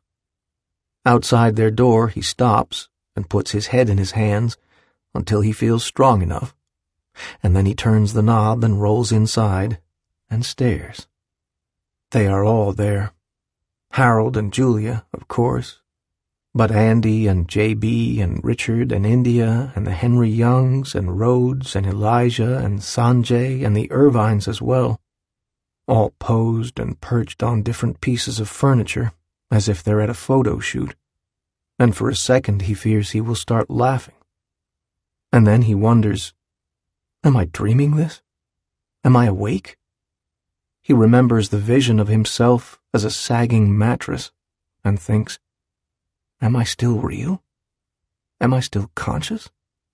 Outside their door, he stops and puts his head in his hands until he feels strong enough, and then he turns the knob and rolls inside and stares. They are all there. Harold and Julia, of course, but Andy and J B and Richard and India and the Henry Youngs and Rhodes and Elijah and Sanjay and the Irvines as well. all posed and perched on different pieces of furniture, as if they're at a photo shoot, and for a second he fears he will start laughing. And then he wonders, am I dreaming this? Am I awake? He remembers the vision of himself as a sagging mattress and thinks, am I still real? Am I still conscious?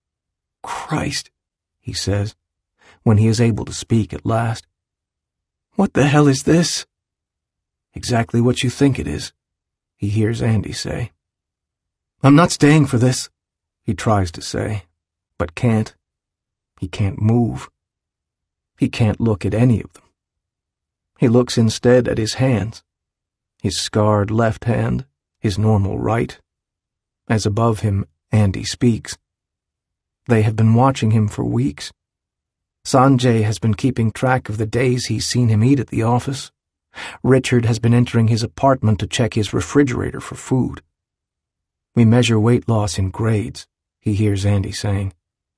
Christ, he says, when he is able to speak at last. What the hell is this? Exactly what you think it is, he hears Andy say. I'm not staying for this, he tries to say, but can't. He can't move. He can't look at any of them. He looks instead at his hands, his scarred left hand, his normal right. As above him, Andy speaks. They have been watching him for weeks. Sanjay has been keeping track of the days he's seen him eat at the office. Richard has been entering his apartment to check his refrigerator for food. We measure weight loss in grades, he hears Andy saying.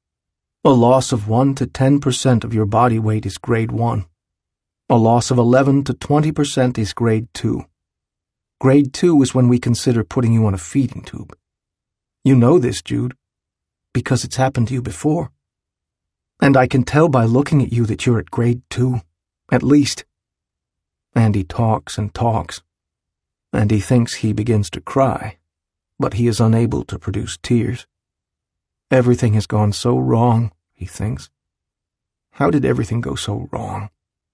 A loss of one to ten percent of your body weight is grade one. A loss of eleven to twenty percent is grade two. Grade two is when we consider putting you on a feeding tube. You know this, Jude, because it's happened to you before. And I can tell by looking at you that you're at grade two, at least. Andy talks and talks, and he thinks he begins to cry, but he is unable to produce tears. Everything has gone so wrong, he thinks. How did everything go so wrong?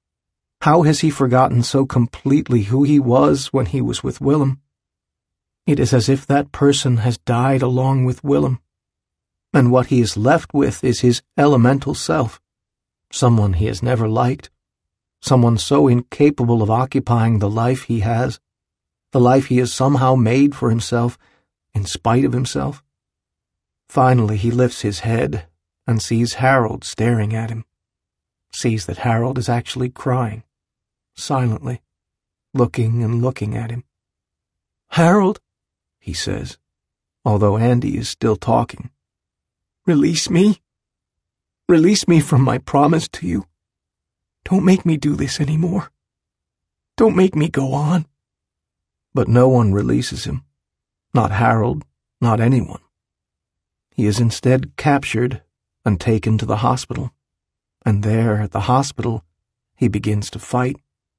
How has he forgotten so completely who he was when he was with Willem? It is as if that person has died along with Willem, and what he is left with is his elemental self, someone he has never liked, someone so incapable of occupying the life he has, the life he has somehow made for himself, in spite of himself. Finally he lifts his head and sees Harold staring at him, sees that Harold is actually crying, silently, looking and looking at him. Harold, he says, although Andy is still talking. Release me. Release me from my promise to you. Don't make me do this anymore. Don't make me go on. But no one releases him. Not Harold, not anyone. He is instead captured and taken to the hospital. And there, at the hospital, he begins to fight.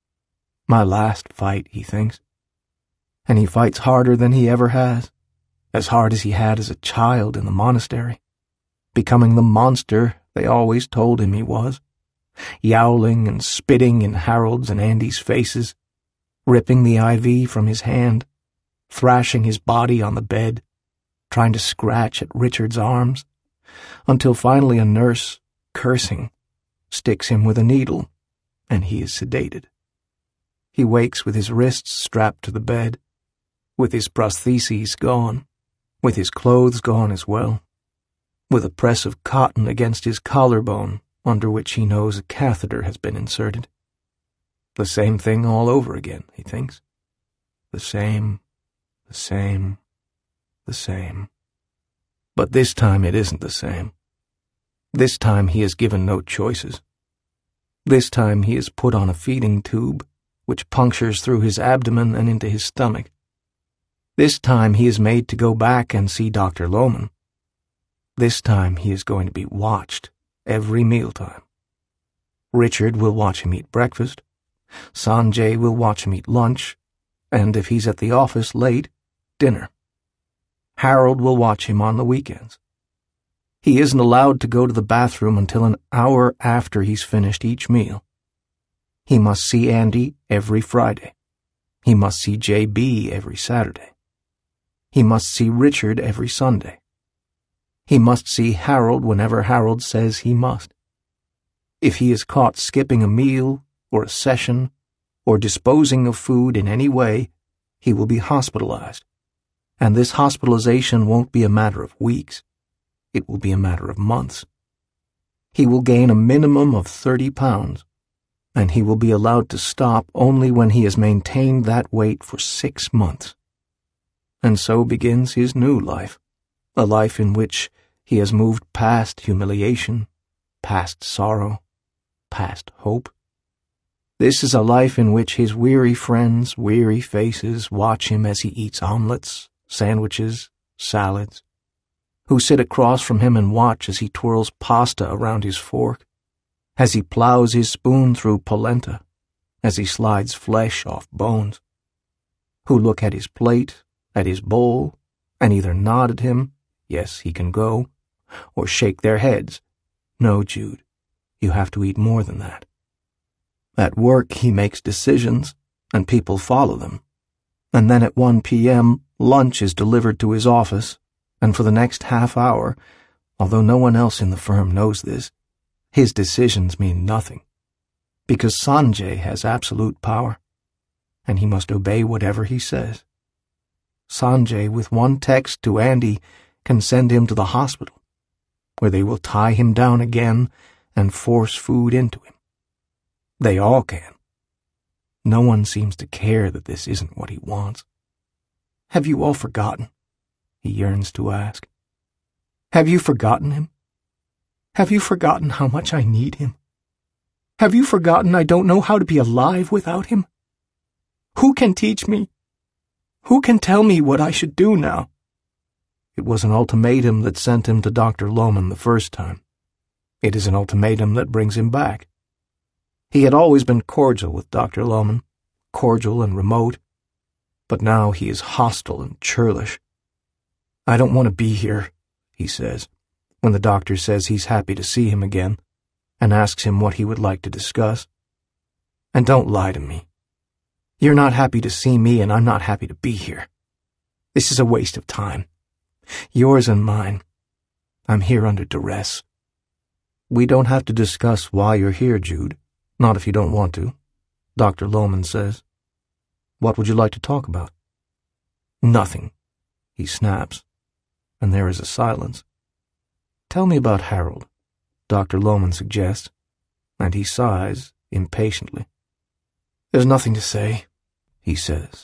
My last fight, he thinks. And he fights harder than he ever has, as hard as he had as a child in the monastery, becoming the monster they always told him he was, yowling and spitting in Harold's and Andy's faces, ripping the I V from his hand, thrashing his body on the bed, trying to scratch at Richard's arms, until finally a nurse, cursing, sticks him with a needle, and he is sedated. He wakes with his wrists strapped to the bed, with his prostheses gone, with his clothes gone as well, with a press of cotton against his collarbone under which he knows a catheter has been inserted. The same thing all over again, he thinks. The same, the same, the same. But this time it isn't the same. This time he is given no choices. This time he is put on a feeding tube, which punctures through his abdomen and into his stomach. This time he is made to go back and see Doctor Lohman. This time he is going to be watched every mealtime. Richard will watch him eat breakfast. Sanjay will watch him eat lunch, and if he's at the office late, dinner. Harold will watch him on the weekends. He isn't allowed to go to the bathroom until an hour after he's finished each meal. He must see Andy every Friday. He must see J B every Saturday. He must see Richard every Sunday. He must see Harold whenever Harold says he must. If he is caught skipping a meal or a session or disposing of food in any way, he will be hospitalized. And this hospitalization won't be a matter of weeks. It will be a matter of months. He will gain a minimum of thirty pounds, and he will be allowed to stop only when he has maintained that weight for six months. And so begins his new life, a life in which he has moved past humiliation, past sorrow, past hope. This is a life in which his weary friends' weary faces watch him as he eats omelets, sandwiches, salads, who sit across from him and watch as he twirls pasta around his fork, as he plows his spoon through polenta, as he slides flesh off bones, who look at his plate, at his bowl, and either nod at him, yes, he can go, or shake their heads, no, Jude, you have to eat more than that. At work he makes decisions, and people follow them, and then at one p.m. lunch is delivered to his office, and for the next half hour, although no one else in the firm knows this, his decisions mean nothing, because Sanjay has absolute power, and he must obey whatever he says. Sanjay, with one text to Andy, can send him to the hospital, where they will tie him down again and force food into him. They all can. No one seems to care that this isn't what he wants. Have you all forgotten? He yearns to ask. Have you forgotten him? Have you forgotten how much I need him? Have you forgotten I don't know how to be alive without him? Who can teach me? Who can tell me what I should do now? It was an ultimatum that sent him to Doctor Lohman the first time. It is an ultimatum that brings him back. He had always been cordial with Doctor Lohman, cordial and remote, but now he is hostile and churlish. I don't want to be here, he says, when the doctor says he's happy to see him again, and asks him what he would like to discuss. And don't lie to me. You're not happy to see me, and I'm not happy to be here. This is a waste of time. Yours and mine. I'm here under duress. We don't have to discuss why you're here, Jude. Not if you don't want to, Doctor Lohman says. What would you like to talk about? Nothing, he snaps, and there is a silence. Tell me about Harold, Doctor Lohman suggests, and he sighs impatiently. There's nothing to say, he says.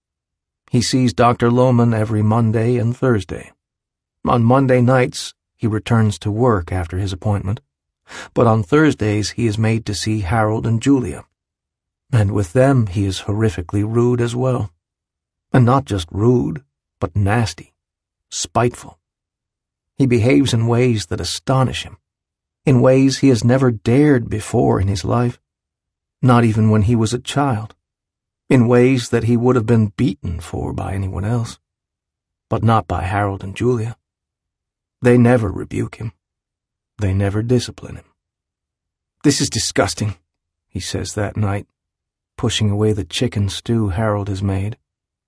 He sees Doctor Lohman every Monday and Thursday. On Monday nights, he returns to work after his appointment, but on Thursdays he is made to see Harold and Julia, and with them he is horrifically rude as well. And not just rude, but nasty, spiteful. He behaves in ways that astonish him, in ways he has never dared before in his life, not even when he was a child, in ways that he would have been beaten for by anyone else, but not by Harold and Julia. They never rebuke him. They never discipline him. This is disgusting, he says that night, pushing away the chicken stew Harold has made.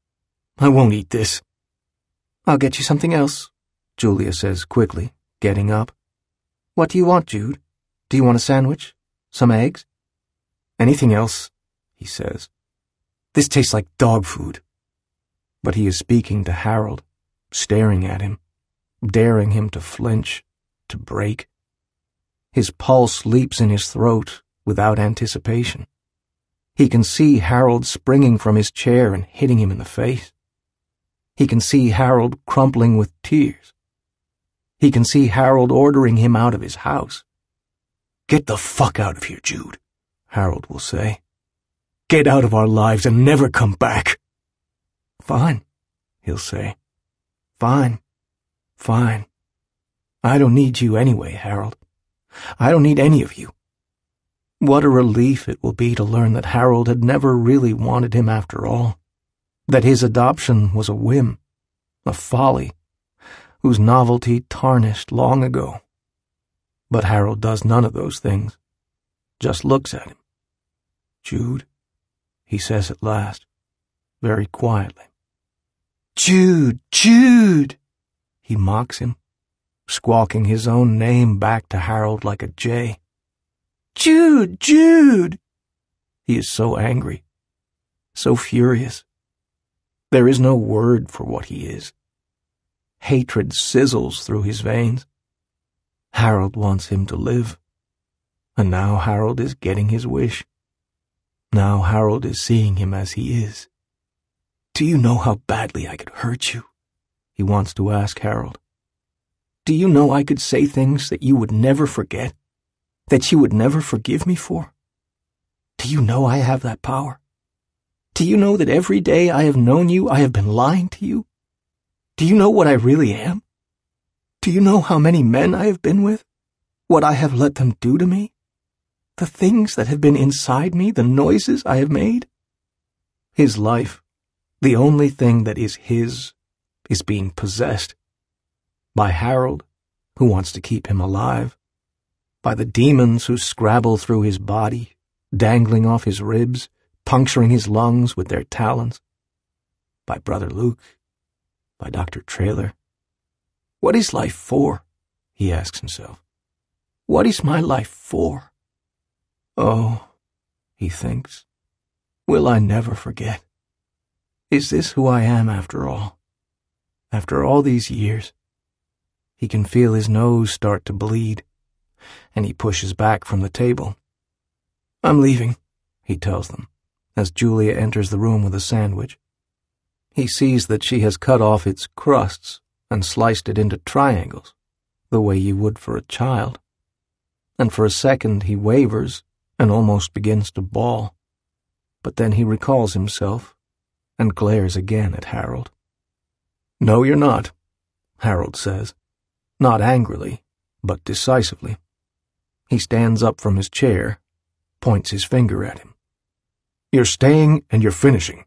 I won't eat this. I'll get you something else, Julia says quickly, getting up. What do you want, Jude? Do you want a sandwich? Some eggs? Anything else, he says. This tastes like dog food. But he is speaking to Harold, staring at him, daring him to flinch, to break. His pulse leaps in his throat without anticipation. He can see Harold springing from his chair and hitting him in the face. He can see Harold crumpling with tears. He can see Harold ordering him out of his house. Get the fuck out of here, Jude, Harold will say. Get out of our lives and never come back. Fine, he'll say. Fine, fine. I don't need you anyway, Harold. I don't need any of you. What a relief it will be to learn that Harold had never really wanted him after all, that his adoption was a whim, a folly, whose novelty tarnished long ago. But Harold does none of those things, just looks at him. Jude, he says at last, very quietly. Jude, Jude, he mocks him, squawking his own name back to Harold like a jay. Jude, Jude! He is so angry, so furious. There is no word for what he is. Hatred sizzles through his veins. Harold wants him to live, and now Harold is getting his wish. Now Harold is seeing him as he is. Do you know how badly I could hurt you? He wants to ask Harold. Do you know I could say things that you would never forget, that you would never forgive me for? Do you know I have that power? Do you know that every day I have known you, I have been lying to you? Do you know what I really am? Do you know how many men I have been with? What I have let them do to me? The things that have been inside me, the noises I have made? His life, the only thing that is his, is being possessed by Harold, who wants to keep him alive, by the demons who scrabble through his body, dangling off his ribs, puncturing his lungs with their talons, by Brother Luke, by Doctor Traylor. What is life for? He asks himself. What is my life for? Oh, he thinks, will I never forget? Is this who I am after all? After all these years? He can feel his nose start to bleed, and he pushes back from the table. I'm leaving, he tells them, as Julia enters the room with a sandwich. He sees that she has cut off its crusts and sliced it into triangles, the way you would for a child. And for a second he wavers and almost begins to bawl. But then he recalls himself and glares again at Harold. No, you're not, Harold says, not angrily, but decisively. He stands up from his chair, points his finger at him. You're staying and you're finishing.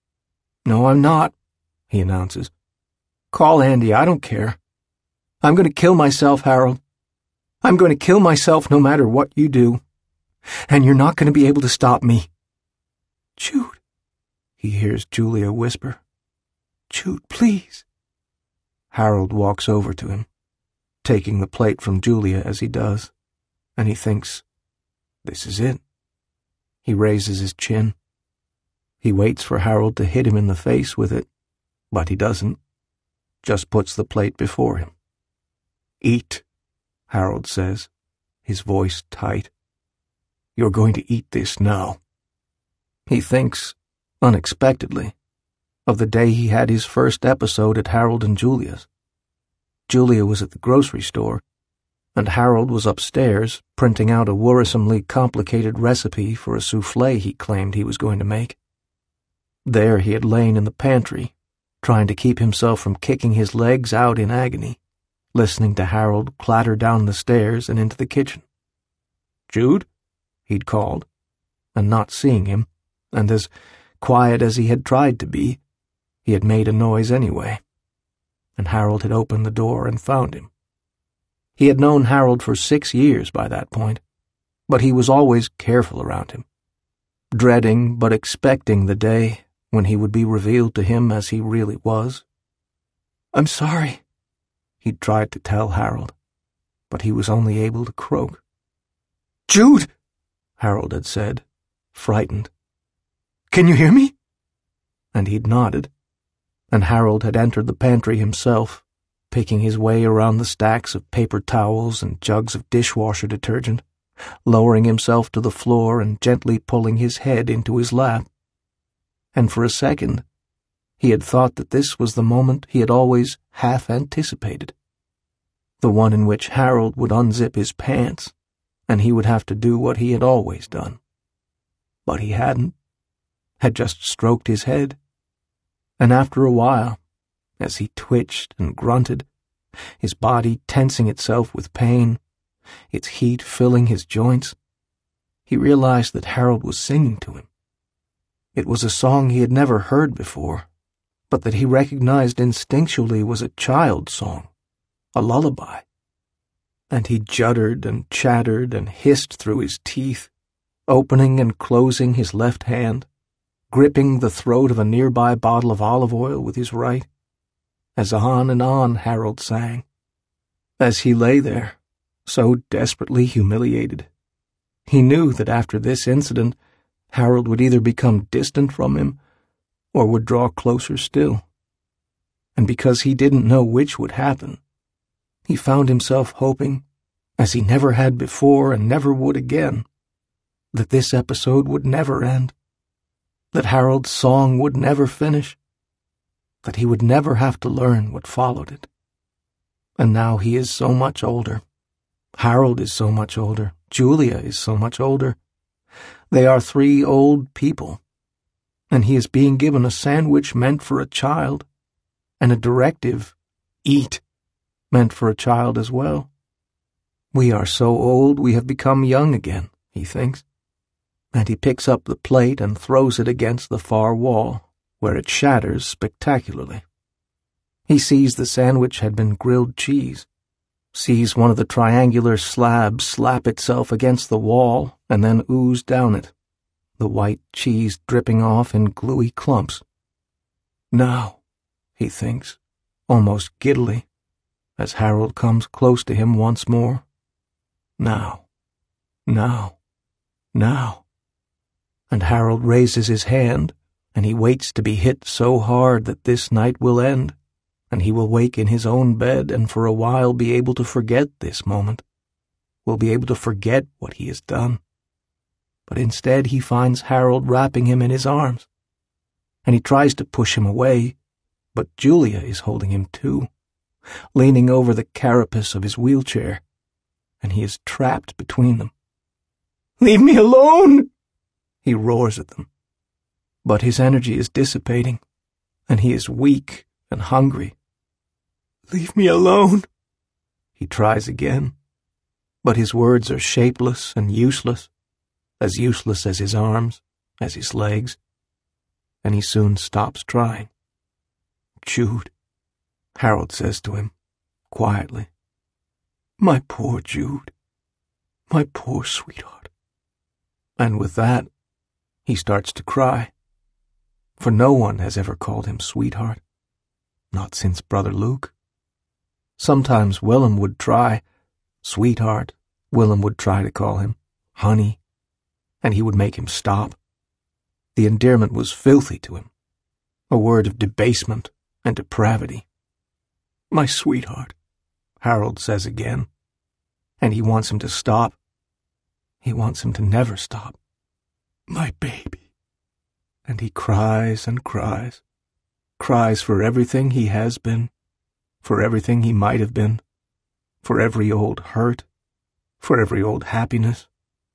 No, I'm not, he announces. Call Andy, I don't care. I'm going to kill myself, Harold. I'm going to kill myself no matter what you do. And you're not going to be able to stop me. Jude, he hears Julia whisper. Jude, please. Harold walks over to him, taking the plate from Julia as he does, and he thinks, this is it. He raises his chin. He waits for Harold to hit him in the face with it, but he doesn't, just puts the plate before him. Eat, Harold says, his voice tight. You're going to eat this now. He thinks, unexpectedly, of the day he had his first episode at Harold and Julia's. Julia was at the grocery store, and Harold was upstairs printing out a worrisomely complicated recipe for a souffle he claimed he was going to make. There he had lain in the pantry, trying to keep himself from kicking his legs out in agony, listening to Harold clatter down the stairs and into the kitchen. Jude, he'd called, and not seeing him, and as quiet as he had tried to be, he had made a noise anyway, and Harold had opened the door and found him. He had known Harold for six years by that point, but he was always careful around him, dreading but expecting the day when he would be revealed to him as he really was. I'm sorry, he'd tried to tell Harold, but he was only able to croak. Jude, Harold had said, frightened. Can you hear me? And he'd nodded, and Harold had entered the pantry himself, picking his way around the stacks of paper towels and jugs of dishwasher detergent, lowering himself to the floor and gently pulling his head into his lap. And for a second, he had thought that this was the moment he had always half anticipated, the one in which Harold would unzip his pants, and he would have to do what he had always done. But he hadn't, had just stroked his head, and after a while, as he twitched and grunted, his body tensing itself with pain, its heat filling his joints, he realized that Harold was singing to him. It was a song he had never heard before, but that he recognized instinctually was a child's song, a lullaby. And he juddered and chattered and hissed through his teeth, opening and closing his left hand, gripping the throat of a nearby bottle of olive oil with his right, as on and on Harold sang. As he lay there, so desperately humiliated, he knew that after this incident, Harold would either become distant from him or would draw closer still. And because he didn't know which would happen, he found himself hoping, as he never had before and never would again, that this episode would never end, that Harold's song would never finish, that he would never have to learn what followed it. And now he is so much older. Harold is so much older. Julia is so much older. They are three old people, and he is being given a sandwich meant for a child, and a directive, eat, meant for a child as well. We are so old we have become young again, he thinks, and he picks up the plate and throws it against the far wall, where it shatters spectacularly. He sees the sandwich had been grilled cheese, sees one of the triangular slabs slap itself against the wall and then ooze down it, the white cheese dripping off in gluey clumps. Now, he thinks, almost giddily, as Harold comes close to him once more. Now, now, now. And Harold raises his hand, and he waits to be hit so hard that this night will end, and he will wake in his own bed and for a while be able to forget this moment, will be able to forget what he has done. But instead he finds Harold wrapping him in his arms, and he tries to push him away, but Julia is holding him too, leaning over the carapace of his wheelchair, and he is trapped between them. "Leave me alone!" he roars at them. But his energy is dissipating, and he is weak and hungry. "Leave me alone," he tries again, but his words are shapeless and useless, as useless as his arms, as his legs, and he soon stops trying. "Jude," Harold says to him, quietly. "My poor Jude, my poor sweetheart." And with that, he starts to cry, for no one has ever called him sweetheart, not since Brother Luke. Sometimes Willem would try, sweetheart, Willem would try to call him, honey, and he would make him stop. The endearment was filthy to him, a word of debasement and depravity. "My sweetheart," Harold says again, and he wants him to stop. He wants him to never stop. "My baby." And he cries and cries, cries for everything he has been, for everything he might have been, for every old hurt, for every old happiness,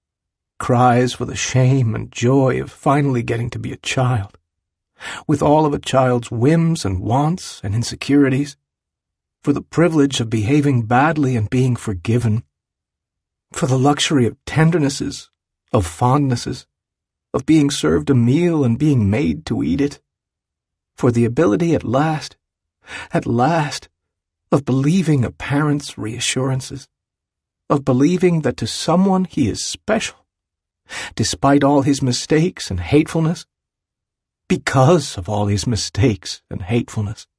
cries for the shame and joy of finally getting to be a child, with all of a child's whims and wants and insecurities, for the privilege of behaving badly and being forgiven, for the luxury of tendernesses, of fondnesses, of being served a meal and being made to eat it, for the ability at last, at last, of believing a parent's reassurances, of believing that to someone he is special, despite all his mistakes and hatefulness, because of all his mistakes and hatefulness.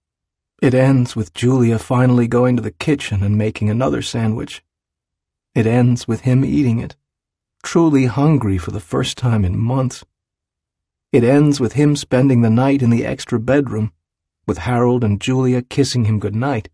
It ends with Julia finally going to the kitchen and making another sandwich. It ends with him eating it, truly hungry for the first time in months. It ends with him spending the night in the extra bedroom, with Harold and Julia kissing him good night.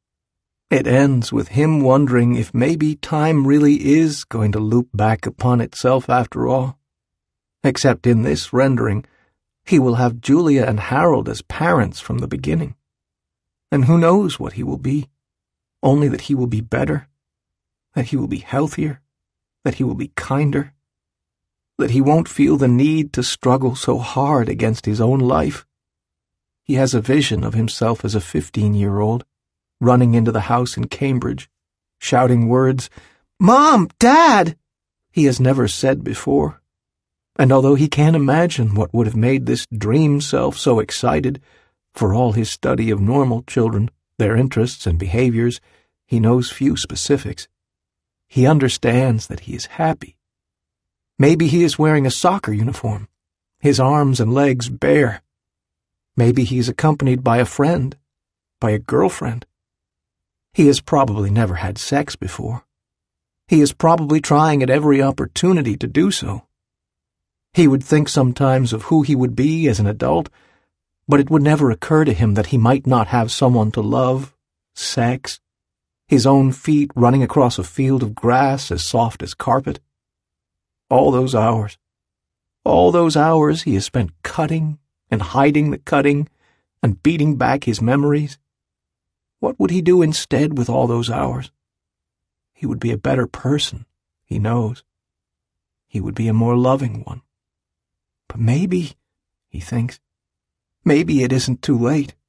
It ends with him wondering if maybe time really is going to loop back upon itself after all. Except in this rendering, he will have Julia and Harold as parents from the beginning. And who knows what he will be, only that he will be better, that he will be healthier, that he will be kinder, that he won't feel the need to struggle so hard against his own life. He has a vision of himself as a fifteen-year-old, running into the house in Cambridge, shouting words, "Mom! Dad!" he has never said before. And although he can't imagine what would have made this dream self so excited, for all his study of normal children, their interests and behaviors, he knows few specifics. He understands that he is happy. Maybe he is wearing a soccer uniform, his arms and legs bare. Maybe he is accompanied by a friend, by a girlfriend. He has probably never had sex before. He is probably trying at every opportunity to do so. He would think sometimes of who he would be as an adult, but it would never occur to him that he might not have someone to love, sex, his own feet running across a field of grass as soft as carpet. All those hours, all those hours he has spent cutting and hiding the cutting and beating back his memories. What would he do instead with all those hours? He would be a better person, he knows. he would be a more loving one. But maybe, he thinks, maybe it isn't too late.